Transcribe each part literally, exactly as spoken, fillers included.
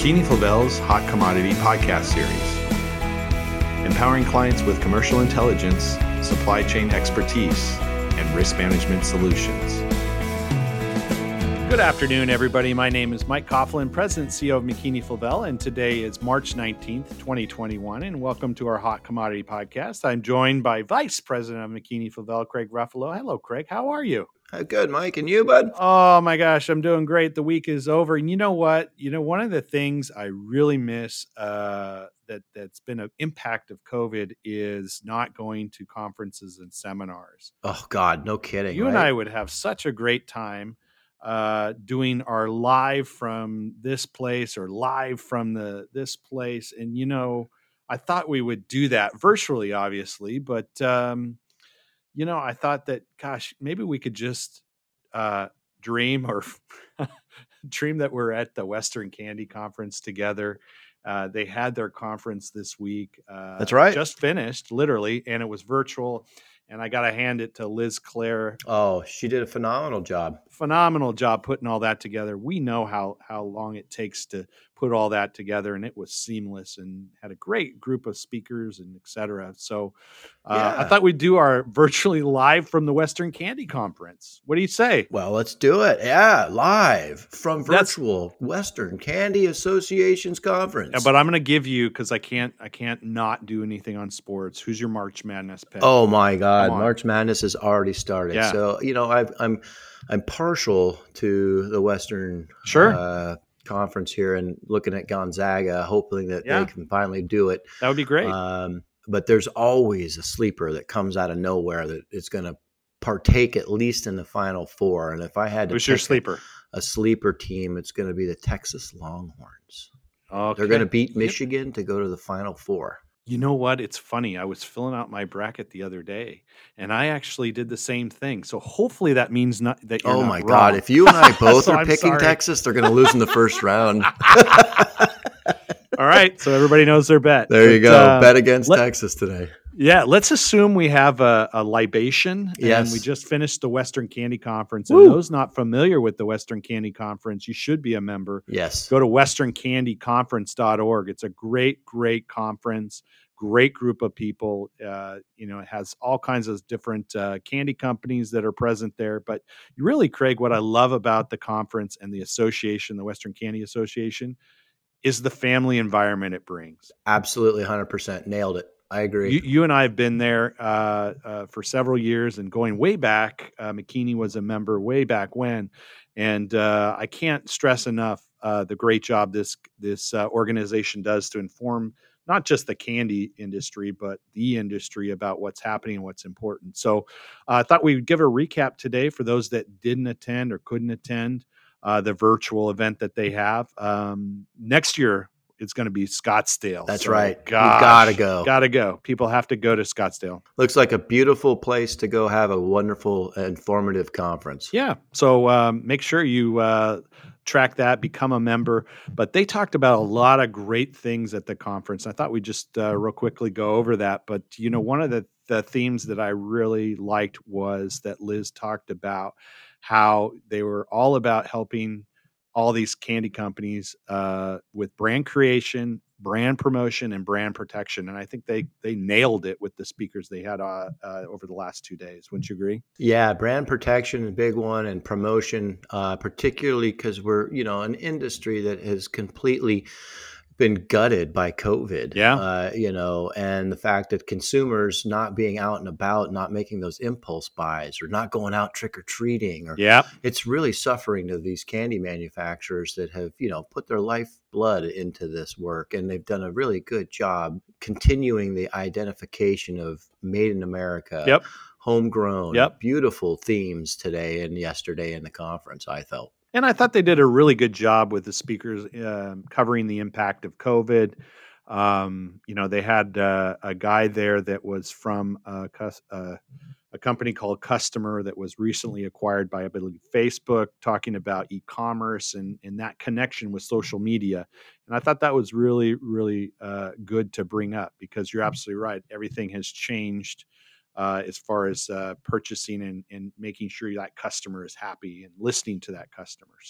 McKinney-Flavel's Hot Commodity podcast series, empowering clients with commercial intelligence, supply chain expertise, and risk management solutions. Good afternoon, everybody. My name is Mike Coughlin, President and C E O of McKinney-Flavel, and today is March nineteenth, twenty twenty-one, and welcome to our Hot Commodity podcast. I'm joined by Vice President of McKinney-Flavel, Craig Ruffalo. Hello, Craig. How are you? Good, Mike. And you, bud? Oh, my gosh. I'm doing great. The week is over. And you know what? You know, one of the things I really miss uh, that, that's been an impact of COVID is not going to conferences and seminars. Oh, God. No kidding. You right? and I would have such a great time uh, doing our live from this place or live from the this place. And, you know, I thought we would do that virtually, obviously, but um you know, I thought that, gosh, maybe we could just uh, dream or dream that we're at the Western Candy Conference together. Uh, they had their conference this week. Uh, That's right. Just finished, literally, and it was virtual. And I got to hand it to Liz Clare. Oh, she did a phenomenal job. Phenomenal job putting all that together. We know how how long it takes to put all that together, and it was seamless and had a great group of speakers and et cetera. So uh, Yeah. I thought we'd do our virtually live from the Western Candy Conference. What do you say? Well, let's do it. Yeah, live from That's- virtual Western Candy Association's conference. Yeah, but I'm going to give you, because I can't I can't not do anything on sports. Who's your March Madness pick? Oh my God, Come on. March Madness has already started. Yeah. So you know, I've, I'm I'm partial to the Western Sure. uh, conference here, and looking at Gonzaga, hoping that Yeah. they can finally do it. That would be great. Um, but there's always a sleeper that comes out of nowhere that is going to partake at least in the Final Four. And if I had to Who's your pick sleeper? a, a sleeper team, it's going to be the Texas Longhorns. Okay. They're going to beat Yep. Michigan to go to the Final Four. You know what? It's funny. I was filling out my bracket the other day, and I actually did the same thing. So hopefully that means not that you're Oh not my wrong. God! If you and I both So are I'm picking sorry. Texas, they're going to lose in the first round. All right, so everybody knows their bet. There you But, go. uh, Bet against let- Texas today. Yeah, let's assume we have a, a libation. Yes. And we just finished the Western Candy Conference. Woo. And those not familiar with the Western Candy Conference, you should be a member. Yes. Go to western candy conference dot org. It's a great, great conference, great group of people. Uh, you know, it has all kinds of different uh, candy companies that are present there. But really, Craig, what I love about the conference and the association, the Western Candy Association, is the family environment it brings. Absolutely, one hundred percent nailed it. I agree. You, you and I have been there uh, uh, for several years, and going way back. Uh, McKinney was a member way back when, and uh, I can't stress enough uh, the great job this this uh, organization does to inform not just the candy industry, but the industry about what's happening and what's important. So uh, I thought we would give a recap today for those that didn't attend or couldn't attend uh, the virtual event that they have. Um, next year, it's going to be Scottsdale. That's So, right. You gosh, gotta go. Gotta go. People have to go to Scottsdale. Looks like a beautiful place to go have a wonderful, informative conference. Yeah. So um, make sure you uh, track that, become a member. But they talked about a lot of great things at the conference. I thought we'd just uh, real quickly go over that. But, you know, one of the, the themes that I really liked was that Liz talked about how they were all about helping all these candy companies uh, with brand creation, brand promotion, and brand protection. And I think they they nailed it with the speakers they had uh, uh, over the last two days. Wouldn't you agree? Yeah, brand protection is a big one, and promotion, uh, particularly because we're, you know, an industry that has completely been gutted by COVID. Yeah. Uh, you know, and the fact that consumers not being out and about, not making those impulse buys or not going out trick or treating, or Yeah. it's really suffering to these candy manufacturers that have, you know, put their lifeblood into this work, and they've done a really good job continuing the identification of made in America. Yep. Homegrown, Yep. beautiful themes today and yesterday in the conference, I felt. And I thought they did a really good job with the speakers um, covering the impact of COVID. Um, you know, they had uh, a guy there that was from a, cus- uh, a company called Customer that was recently acquired by, I believe, Facebook, talking about e-commerce and, and that connection with social media. And I thought that was really, really uh, good to bring up, because you're absolutely right. Everything has changed uh, as far as uh, purchasing and, and making sure that customer is happy and listening to that customer. So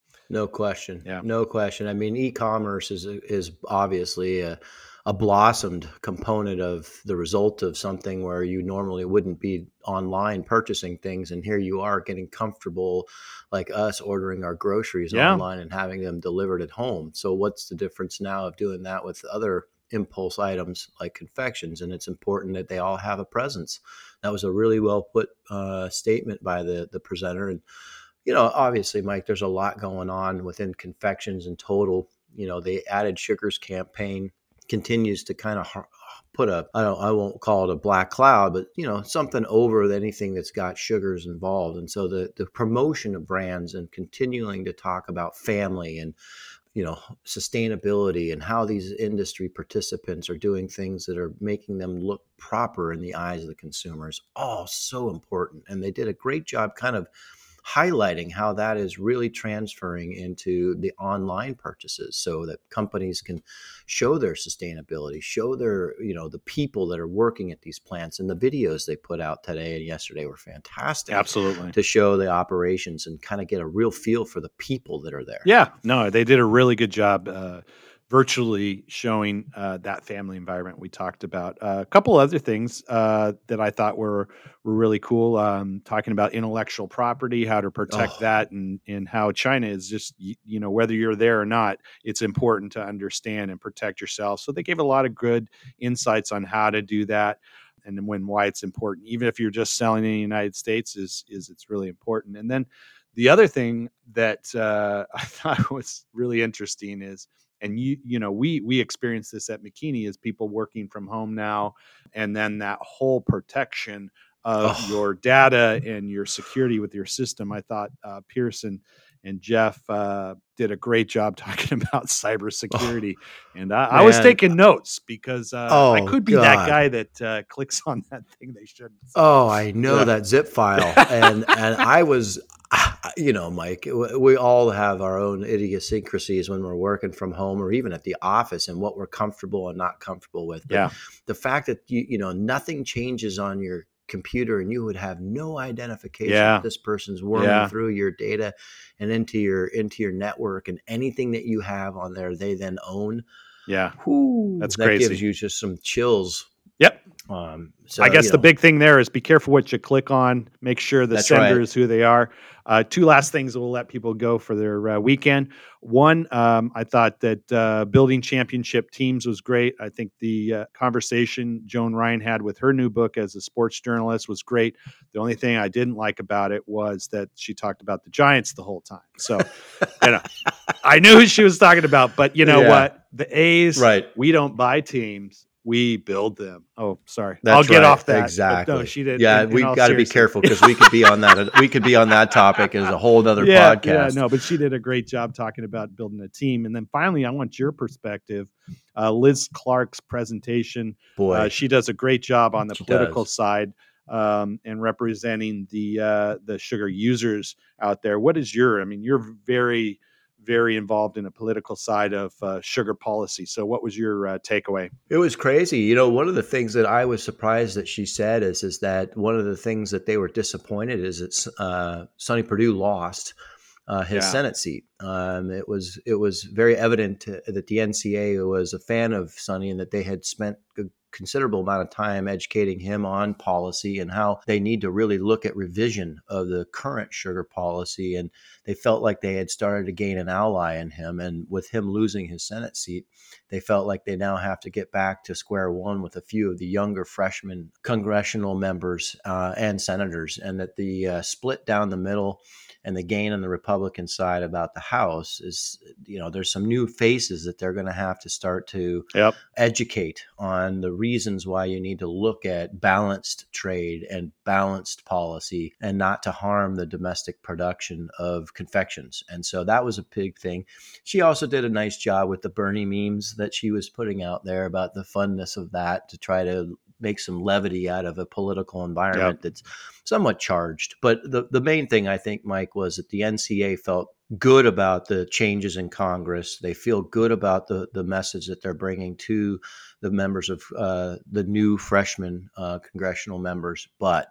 No question. Yeah. No question. I mean, e-commerce is is obviously a, a blossomed component of the result of something where you normally wouldn't be online purchasing things, and here you are getting comfortable, like us ordering our groceries Yeah. online and having them delivered at home. So what's the difference now of doing that with other impulse items like confections? And it's important that they all have a presence. That was a really well put uh, statement by the the presenter. And you know, obviously, Mike, there's a lot going on within confections in total. You know, the Added Sugars campaign continues to kind of put a, I don't, I won't call it a black cloud, but, you know, something over anything that's got sugars involved. And so the, the promotion of brands and continuing to talk about family and, you know, sustainability and how these industry participants are doing things that are making them look proper in the eyes of the consumers, all so important. And they did a great job kind of highlighting how that is really transferring into the online purchases so that companies can show their sustainability, show their, you know, the people that are working at these plants. And the videos they put out today and yesterday were fantastic. Absolutely. To show the operations and kind of get a real feel for the people that are there. Yeah, no, they did a really good job uh, virtually showing uh, that family environment we talked about. Uh, a couple other things uh, that I thought were were really cool, um, talking about intellectual property, how to protect Oh. that, and and how China is just, you, you know, whether you're there or not, it's important to understand and protect yourself. So they gave a lot of good insights on how to do that. And when why it's important, even if you're just selling in the United States, is is it's really important. And then the other thing that uh, I thought was really interesting is, and you you know we we experience this at McKinney, is people working from home now, and then that whole protection of Oh. your data and your security with your system. I thought uh, Pearson and Jeff uh, did a great job talking about cybersecurity, and I, I was Man. taking notes because uh, Oh, I could be that God. guy that uh, clicks on that thing they shouldn't. Oh, I know Yeah. that zip file. And and I was, you know, Mike, we all have our own idiosyncrasies when we're working from home or even at the office and what we're comfortable and not comfortable with. But Yeah. the fact that, you, you know, nothing changes on your computer and you would have no identification Yeah. that this person's worming Yeah. through your data and into your into your network, and anything that you have on there, they then own. Yeah. Whew, That's that crazy. gives you just some chills. Yep. Um, so, I guess you the know, big thing there is be careful what you click on. Make sure the That's sender right. is who they are. Uh, two last things that will let people go for their uh, weekend. One, um, I thought that uh, building championship teams was great. I think the uh, conversation Joan Ryan had with her new book as a sports journalist was great. The only thing I didn't like about it was that she talked about the Giants the whole time. So, you know, I knew who she was talking about, but you know Yeah. what? The A's, Right. we don't buy teams. We build them. Oh, sorry. That's I'll get right. off that. But Exactly. no, she did. Yeah, in- in we've all got to be seriousness. careful because we could be on that. We could be on that topic as a whole other Yeah, podcast. yeah, no, but she did a great job talking about building a team. And then finally, I want your perspective. Uh, Liz Clark's presentation. Boy, Uh, she does a great job on the She political does. side um, and representing the uh, the sugar users out there. What is your? I mean, you're very, very involved in a political side of uh, sugar policy. So, what was your uh, takeaway? it was crazy. You know, one of the things that I was surprised that she said is is that one of the things that they were disappointed is that uh, Sonny Perdue lost uh, his Yeah. Senate seat. Um, it was it was very evident to, that the N C A was a fan of Sonny and that they had spent a considerable amount of time educating him on policy and how they need to really look at revision of the current sugar policy. And they felt like they had started to gain an ally in him. And with him losing his Senate seat, they felt like they now have to get back to square one with a few of the younger freshman congressional members uh, and senators, and that the uh, split down the middle and the gain on the Republican side about the House is, you know, there's some new faces that they're going to have to start to Yep. educate on the reasons why you need to look at balanced trade and balanced policy and not to harm the domestic production of confections. And so that was a big thing. She also did a nice job with the Bernie memes that she was putting out there about the funness of that to try to make some levity out of a political environment Yep. that's somewhat charged. But the, the main thing, I think, Mike, was that the N C A felt good about the changes in Congress. They feel good about the, the message that they're bringing to the members of uh, the new freshman uh, congressional members. But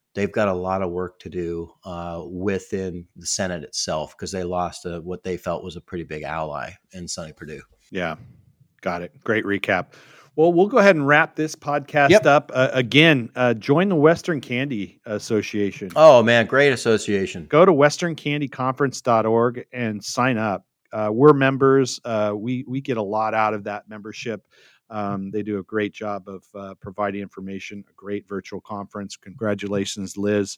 they've got a lot of work to do uh, within the Senate itself, because they lost a, what they felt was a pretty big ally in Sonny Perdue. Yeah, got it. Great recap. Well, we'll go ahead and wrap this podcast Yep. up. Uh, again, uh, join the Western Candy Association. Oh, man, great association. Go to western candy conference dot org and sign up. Uh, we're members. Uh, we we get a lot out of that membership. Um, they do a great job of uh, providing information, a great virtual conference. Congratulations, Liz.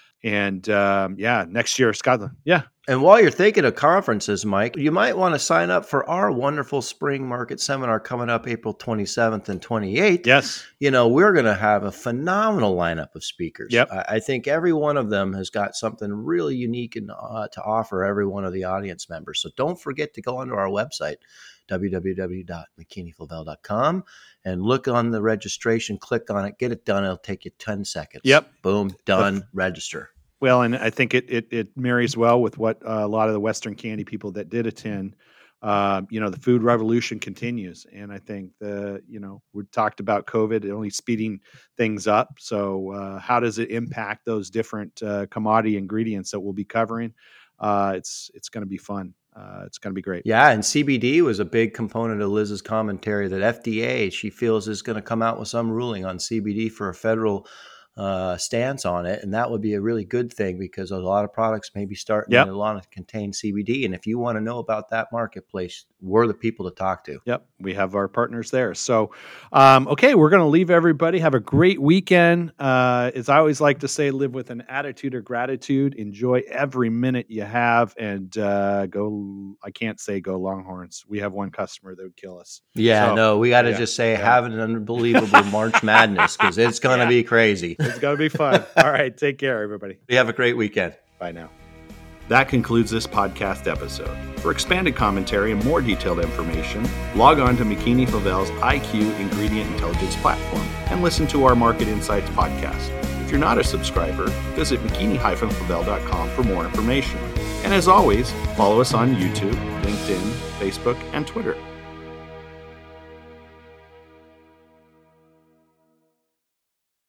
And um, yeah, next year, Scotland. Yeah. And while you're thinking of conferences, Mike, you might want to sign up for our wonderful spring market seminar coming up April twenty-seventh and twenty-eighth. Yes. You know, we're going to have a phenomenal lineup of speakers. Yep. I, I think every one of them has got something really unique and uh, to offer every one of the audience members. So don't forget to go onto our website, w w w dot mckinney flavell dot com, and look on the registration, click on it, get it done. It'll take you ten seconds. Yep. Boom, done, register. Well, and I think it it, it marries well with what uh, a lot of the Western Candy people that did attend. Uh, you know, the food revolution continues, and I think the you know we talked about COVID only speeding things up. So, uh, how does it impact those different uh, commodity ingredients that we'll be covering? Uh, it's it's going to be fun. Uh, it's going to be great. Yeah, and C B D was a big component of Liz's commentary that F D A, she feels, is going to come out with some ruling on C B D for a federal uh, stance on it. And that would be a really good thing, because a lot of products may be starting Yep. to want to contain C B D. And if you want to know about that marketplace, we're the people to talk to. Yep, we have our partners there. So, um, okay, we're going to leave everybody. Have a great weekend. Uh, as I always like to say, live with an attitude of gratitude. Enjoy every minute you have, and uh, go. I can't say go Longhorns. We have one customer that would kill us. Yeah, So, no, we got to yeah, just say yeah. have an unbelievable March Madness, because it's going to Yeah. be crazy. It's going to be fun. All right, take care, everybody. You have a great weekend. Bye now. That concludes this podcast episode. For expanded commentary and more detailed information, log on to McKinney Flavell's I Q Ingredient Intelligence platform and listen to our Market Insights podcast. If you're not a subscriber, visit mckinney flavell dot com for more information. And as always, follow us on YouTube, LinkedIn, Facebook, and Twitter.